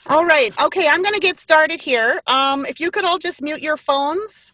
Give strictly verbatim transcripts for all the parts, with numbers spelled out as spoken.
All right. Okay, I'm going to get started here. Um, if you could all just mute your phones.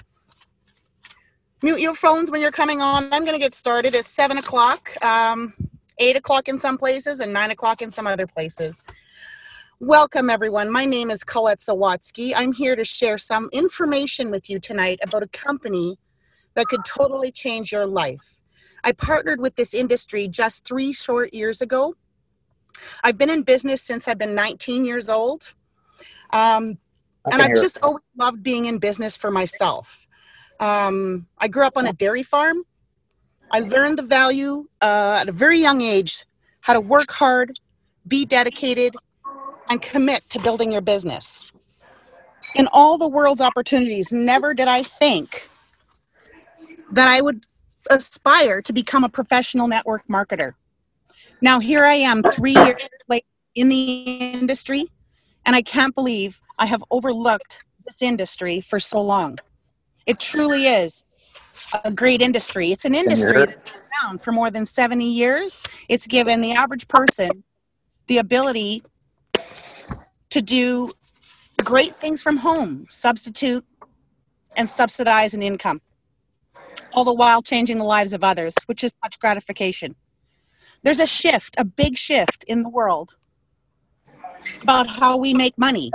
Mute your phones when you're coming on. I'm going to get started. It's seven o'clock, um, eight o'clock in some places, and nine o'clock in some other places. Welcome, everyone. My name is Colette Sawatsky. I'm here to share some information with you tonight about a company that could totally change your life. I partnered with this industry just three short years ago. I've been in business since I've been nineteen years old. Um, and I've just always loved being in business for myself. Um, I grew up on a dairy farm. I learned the value uh, at a very young age, how to work hard, be dedicated, and commit to building your business. In all the world's opportunities, never did I think that I would aspire to become a professional network marketer. Now here I am three years later in the industry, and I can't believe I have overlooked this industry for so long. It truly is a great industry. It's an industry that's been around for more than seventy years. It's given the average person the ability to do great things from home, substitute and subsidize an income, all the while changing the lives of others, which is such gratification. There's a shift, a big shift in the world about how we make money.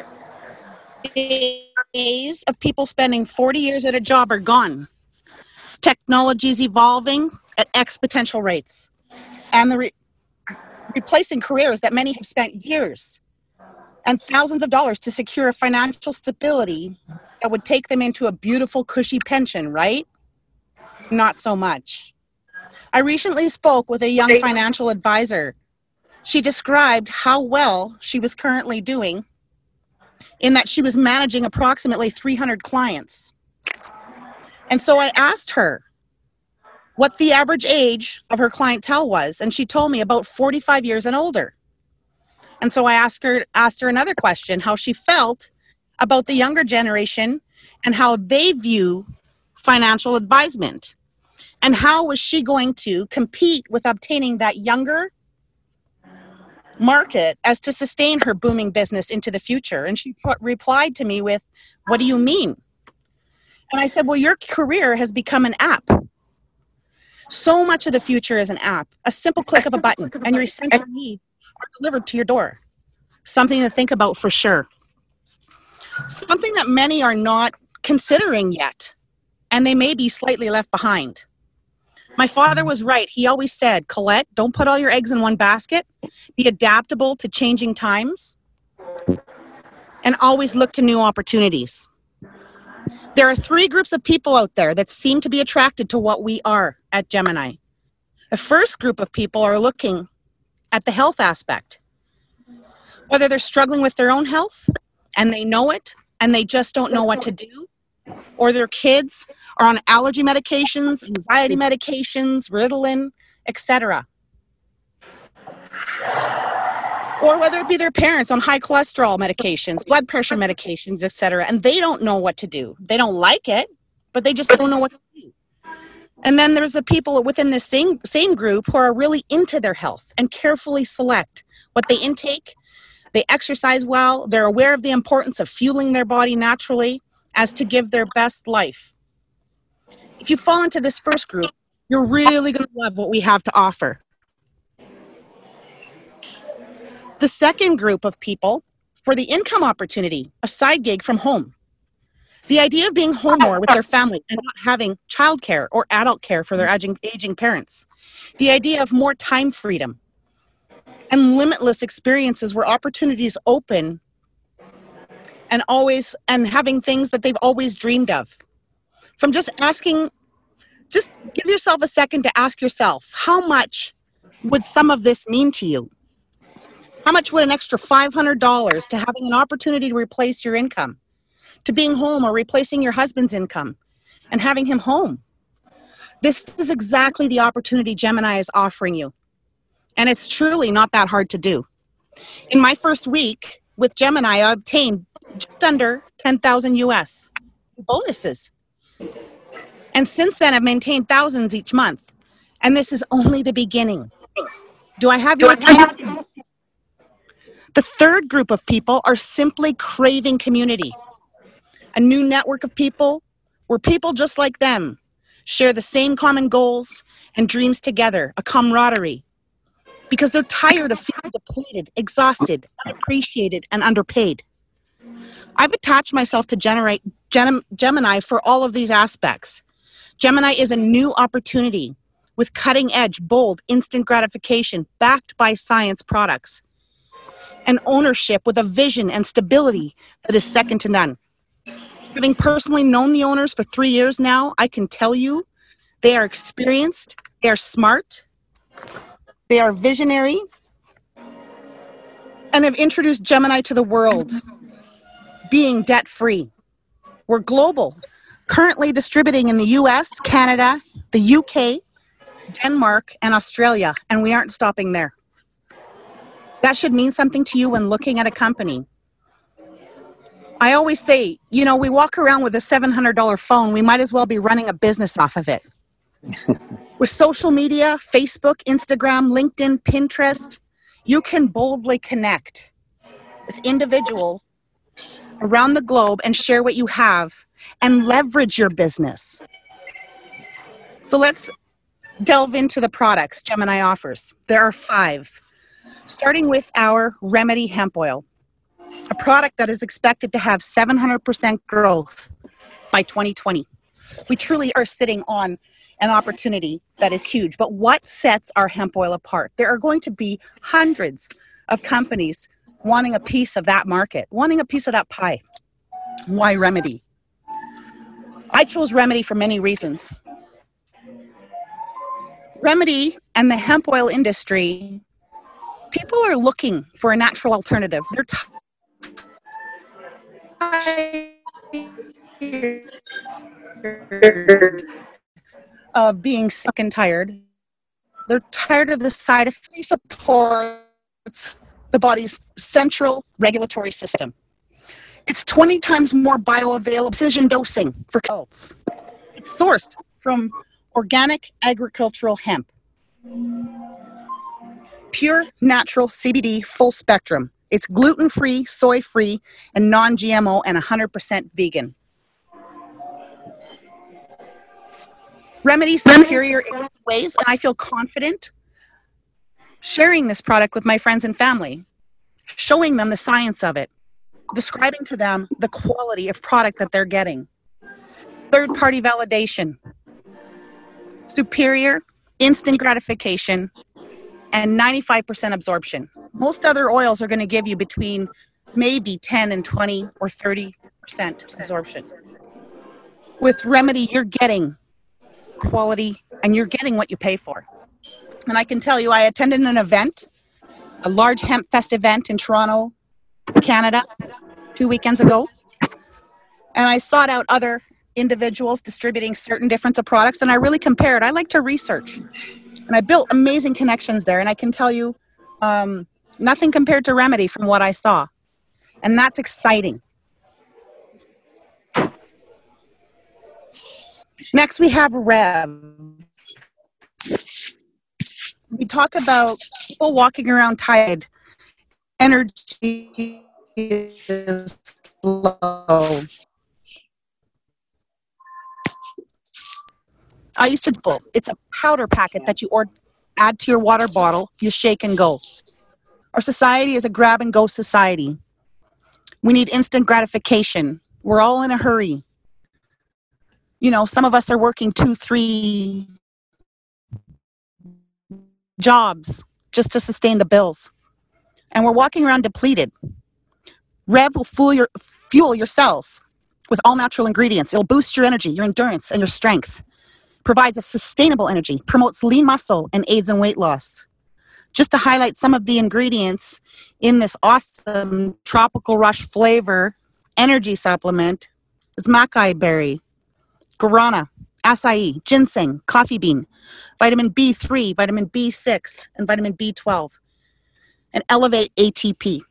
Days of people spending forty years at a job are gone. Technology is evolving at exponential rates, and the re- replacing careers that many have spent years and thousands of dollars to secure financial stability that would take them into a beautiful, cushy pension, right? Not so much. I recently spoke with a young financial advisor. She described how well she was currently doing in that she was managing approximately three hundred clients. And so I asked her what the average age of her clientele was, and she told me about forty-five years and older. And so I asked her, asked her another question, how she felt about the younger generation and how they view financial advisement. And how was she going to compete with obtaining that younger market as to sustain her booming business into the future? And she put, replied to me with, "What do you mean?" And I said, well, your career has become an app. So much of the future is an app, a simple click of a button, and your essential needs are delivered to your door. Something to think about for sure. Something that many are not considering yet, and they may be slightly left behind. My father was right. He always said, Colette, don't put all your eggs in one basket. Be adaptable to changing times, and always look to new opportunities. There are three groups of people out there that seem to be attracted to what we are at Gemini. The first group of people are looking at the health aspect. Whether they're struggling with their own health and they know it and they just don't know what to do, or their kids are on allergy medications, anxiety medications, Ritalin, et cetera. Or whether it be their parents on high cholesterol medications, blood pressure medications, et cetera, and they don't know what to do. They don't like it, but they just don't know what to do. And then there's the people within this same, same group who are really into their health and carefully select what they intake. They exercise well. They're aware of the importance of fueling their body naturally as to give their best life. If you fall into this first group, you're really going to love what we have to offer. The second group of people, for the income opportunity, a side gig from home. The idea of being home more with their family and not having childcare or adult care for their aging, aging parents. The idea of more time freedom and limitless experiences where opportunities open and always, and having things that they've always dreamed of. From just asking, just give yourself a second to ask yourself, how much would some of this mean to you? How much would an extra five hundred dollars to having an opportunity to replace your income, to being home or replacing your husband's income and having him home? This is exactly the opportunity Gemini is offering you. And it's truly not that hard to do. In my first week with Gemini, I obtained just under ten thousand U S bonuses. And since then, I've maintained thousands each month. And this is only the beginning. Do I have your attention? The third group of people are simply craving community. A new network of people where people just like them share the same common goals and dreams together, a camaraderie, because they're tired of feeling depleted, exhausted, unappreciated, and underpaid. I've attached myself to generate Gem- Gemini for all of these aspects. Gemini is a new opportunity with cutting-edge, bold, instant gratification, backed by science products, and ownership with a vision and stability that is second to none. Having personally known the owners for three years now, I can tell you they are experienced, they are smart, they are visionary, and have introduced Gemini to the world, being debt-free. We're global, currently distributing in the U S, Canada, the U K, Denmark, and Australia, and we aren't stopping there. That should mean something to you when looking at a company. I always say, you know, we walk around with a seven hundred dollar phone, we might as well be running a business off of it. With social media, Facebook, Instagram, LinkedIn, Pinterest, you can boldly connect with individuals around the globe and share what you have and leverage your business. So let's delve into the products Gemini offers. There are five, starting with our Remedy Hemp Oil, a product that is expected to have seven hundred percent growth by twenty twenty. We truly are sitting on an opportunity that is huge. But what sets our hemp oil apart? There are going to be hundreds of companies wanting a piece of that market, wanting a piece of that pie. Why Remedy? I chose Remedy for many reasons. Remedy and the hemp oil industry, people are looking for a natural alternative. They're tired of being sick and tired. They're tired of the side effects. It supports the body's central regulatory system. It's twenty times more bioavailable precision dosing for adults. It's sourced from organic agricultural hemp. Pure natural C B D full spectrum. It's gluten-free, soy-free, and non-G M O and one hundred percent vegan. Remedy's superior in many ways, and I feel confident sharing this product with my friends and family, showing them the science of it, describing to them the quality of product that they're getting. Third-party validation, superior, instant gratification, and ninety-five percent absorption. Most other oils are going to give you between maybe ten and twenty or thirty percent absorption. With Remedy, you're getting quality and you're getting what you pay for. And I can tell you, I attended an event, a large hemp fest event in Toronto, Canada, two weekends ago. And I sought out other individuals distributing certain different of products, and I really compared. I like to research. And I built amazing connections there. And I can tell you, um, nothing compared to Remedy from what I saw. And that's exciting. Next, we have Rev. We talk about people walking around tired. Energy is low. I used to pull. It's a powder packet that you or add to your water bottle. You shake and go. Our society is a grab and go society. We need instant gratification. We're all in a hurry. You know, some of us are working two, three jobs just to sustain the bills. And we're walking around depleted. Rev will fuel your, fuel your cells with all natural ingredients. It'll boost your energy, your endurance, and your strength. Provides a sustainable energy, promotes lean muscle, and aids in weight loss. Just to highlight some of the ingredients in this awesome tropical rush flavor energy supplement is makai berry, guarana, acai, ginseng, coffee bean, vitamin B three, vitamin B six, and vitamin B twelve, and Elevate A T P.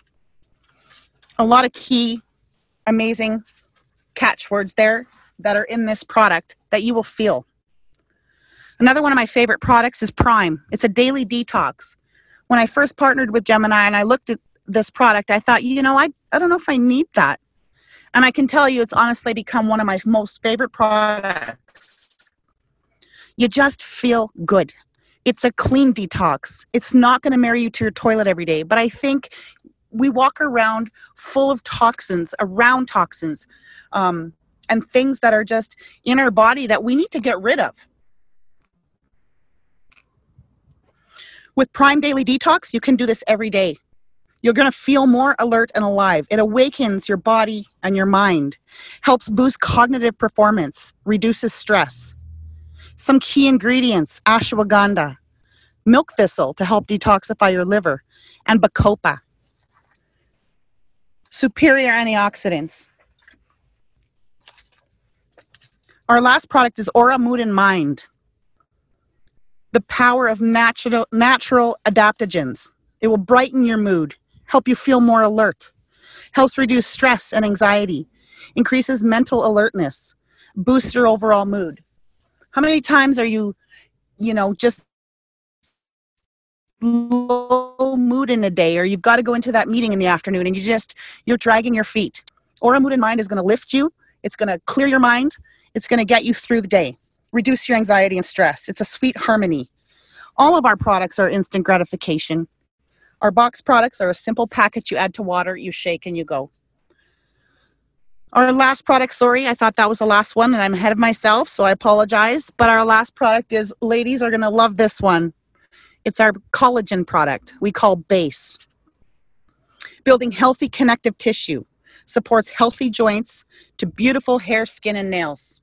A lot of key, amazing catchwords there that are in this product that you will feel. Another one of my favorite products is Prime. It's a daily detox. When I first partnered with Gemini and I looked at, this product, I thought, you know, I, I don't know if I need that. And I can tell you it's honestly become one of my most favorite products. You just feel good. It's a clean detox. It's not going to marry you to your toilet every day. But I think we walk around full of toxins, around toxins, um, and things that are just in our body that we need to get rid of. With Prime Daily Detox, you can do this every day. You're going to feel more alert and alive. It awakens your body and your mind, helps boost cognitive performance, reduces stress. Some key ingredients: ashwagandha, milk thistle to help detoxify your liver, and bacopa. Superior antioxidants. Our last product is Aura Mood and Mind. The power of natural, natural adaptogens. It will brighten your mood, help you feel more alert, helps reduce stress and anxiety, increases mental alertness, boosts your overall mood. How many times are you, you know, just low mood in a day, or you've got to go into that meeting in the afternoon and you just, you're dragging your feet? Aura Mood and Mind is going to lift you. It's going to clear your mind. It's going to get you through the day, reduce your anxiety and stress. It's a sweet harmony. All of our products are instant gratification. Our box products are a simple package. You add to water, you shake, and you go. Our last product, sorry, I thought that was the last one, and I'm ahead of myself, so I apologize. But our last product is, ladies are going to love this one. It's our collagen product we call Base. Building healthy connective tissue, supports healthy joints to beautiful hair, skin, and nails.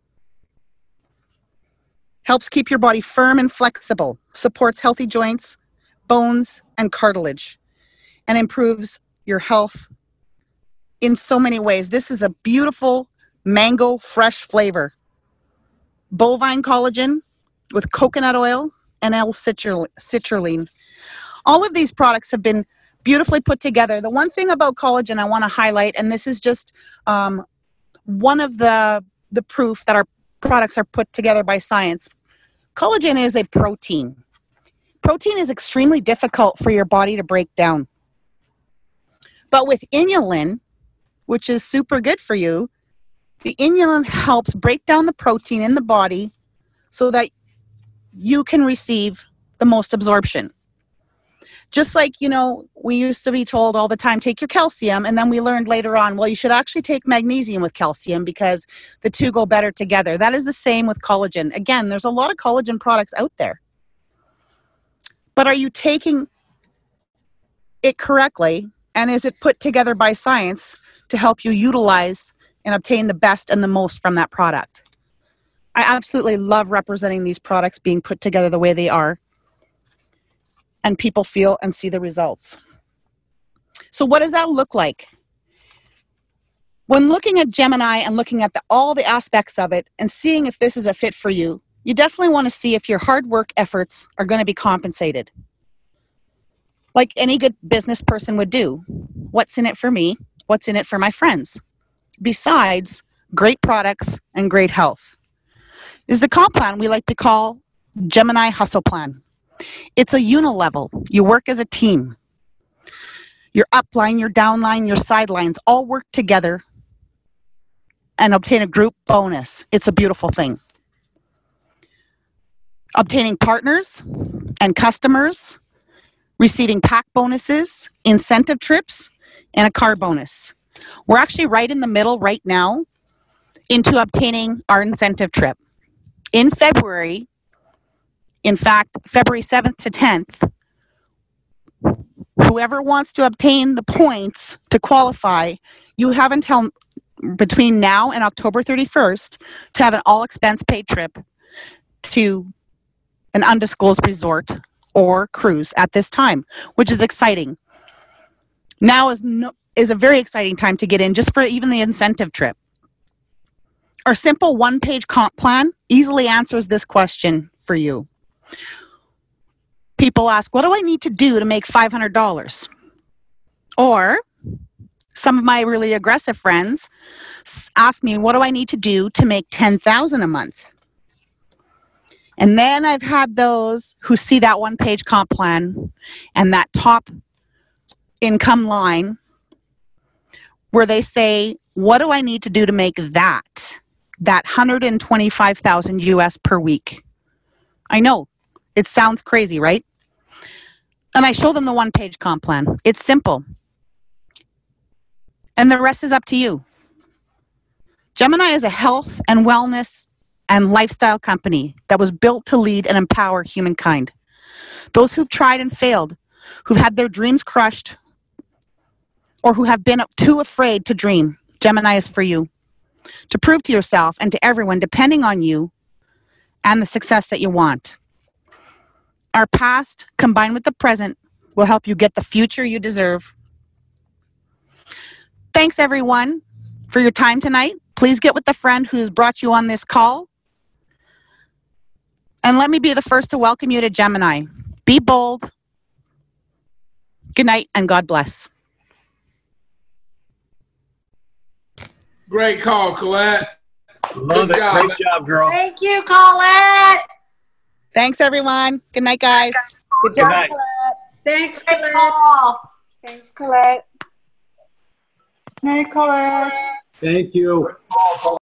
Helps keep your body firm and flexible, supports healthy joints, bones, and cartilage, and improves your health in so many ways. This is a beautiful mango fresh flavor. Bovine collagen with coconut oil and L-citrulline. All of these products have been beautifully put together. The one thing about collagen I want to highlight, and this is just um, one of the, the proof that our products are put together by science. Collagen is a protein. Protein is extremely difficult for your body to break down. But with inulin, which is super good for you, the inulin helps break down the protein in the body so that you can receive the most absorption. Just like, you know, we used to be told all the time, take your calcium, and then we learned later on, well, you should actually take magnesium with calcium because the two go better together. That is the same with collagen. Again, there's a lot of collagen products out there. But are you taking it correctly, and is it put together by science to help you utilize and obtain the best and the most from that product? I absolutely love representing these products being put together the way they are, and people feel and see the results. So what does that look like? When looking at Gemini and looking at the, all the aspects of it and seeing if this is a fit for you, you definitely want to see if your hard work efforts are going to be compensated. Like any good business person would do. What's in it for me? What's in it for my friends? Besides great products and great health. Is the comp plan we like to call Gemini Hustle Plan. It's a unilevel. You work as a team. Your upline, your downline, your sidelines all work together and obtain a group bonus. It's a beautiful thing. Obtaining partners and customers, receiving pack bonuses, incentive trips, and a car bonus. We're actually right in the middle right now into obtaining our incentive trip. In February, in fact, February seventh to tenth, whoever wants to obtain the points to qualify, you have until between now and October thirty-first to have an all-expense paid trip to an undisclosed resort or cruise at this time, which is exciting. Now is no, is a very exciting time to get in just for even the incentive trip. Our simple one-page comp plan easily answers this question for you. People ask, what do I need to do to make five hundred dollars? Or some of my really aggressive friends ask me, what do I need to do to make ten thousand dollars a month? And then I've had those who see that one-page comp plan and that top income line where they say, what do I need to do to make that, that one hundred twenty-five thousand U S per week? I know, it sounds crazy, right? And I show them the one-page comp plan. It's simple. And the rest is up to you. Gemini is a health and wellness and lifestyle company that was built to lead and empower humankind. Those who've tried and failed, who've had their dreams crushed, or who have been too afraid to dream, Gemini is for you. To prove to yourself and to everyone depending on you and the success that you want. Our past, combined with the present, will help you get the future you deserve. Thanks, everyone, for your time tonight. Please get with the friend who's brought you on this call. And let me be the first to welcome you to Gemini. Be bold. Good night, and God bless. Great call, Colette. Love Good it. job. Great job, girl. Thank you, Colette. Thanks, everyone. Good night, guys. Good Good job, night. Colette. Thanks, Great Colette. call. Thanks, Colette. Night, Colette. Thank you.